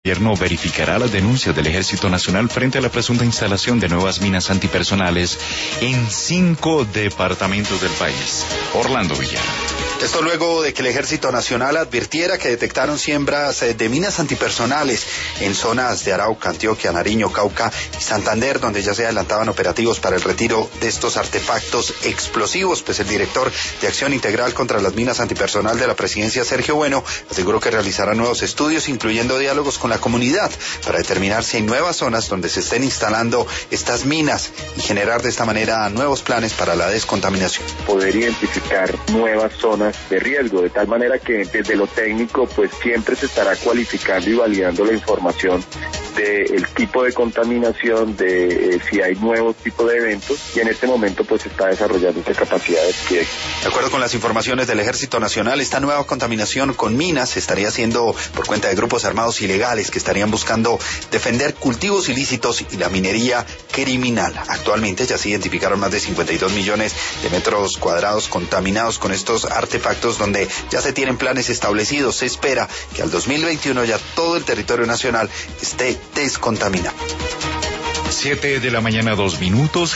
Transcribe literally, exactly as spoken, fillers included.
El gobierno verificará las denuncias del Ejército Nacional frente a la presunta instalación de nuevas minas antipersonales en cinco departamentos del país. Orlando Villar. Esto luego de que el Ejército Nacional advirtiera que detectaron siembras de minas antipersonales en zonas de Arauca, Antioquia, Nariño, Cauca y Santander, donde ya se adelantaban operativos para el retiro de estos artefactos explosivos. Pues el director de Acción Integral contra las Minas Antipersonal de la Presidencia, Sergio Bueno, aseguró que realizará nuevos estudios, incluyendo diálogos con la comunidad, para determinar si hay nuevas zonas donde se estén instalando estas minas y generar de esta manera nuevos planes para la descontaminación. Poder identificar nuevas zonas de riesgo, de tal manera que desde lo técnico pues siempre se estará cualificando y validando la información del tipo de contaminación, de eh, si hay nuevos tipos de eventos, y en este momento pues se está desarrollando esa capacidad de despliegue. De acuerdo con las informaciones del Ejército Nacional, esta nueva contaminación con minas se estaría haciendo por cuenta de grupos armados ilegales que estarían buscando defender cultivos ilícitos y la minería criminal. Actualmente ya se identificaron más de cincuenta y dos millones de metros cuadrados contaminados con estos artefactos, donde ya se tienen planes establecidos. Se espera que al dos mil veintiuno ya todo el territorio nacional esté descontaminado. Siete de la mañana, dos minutos.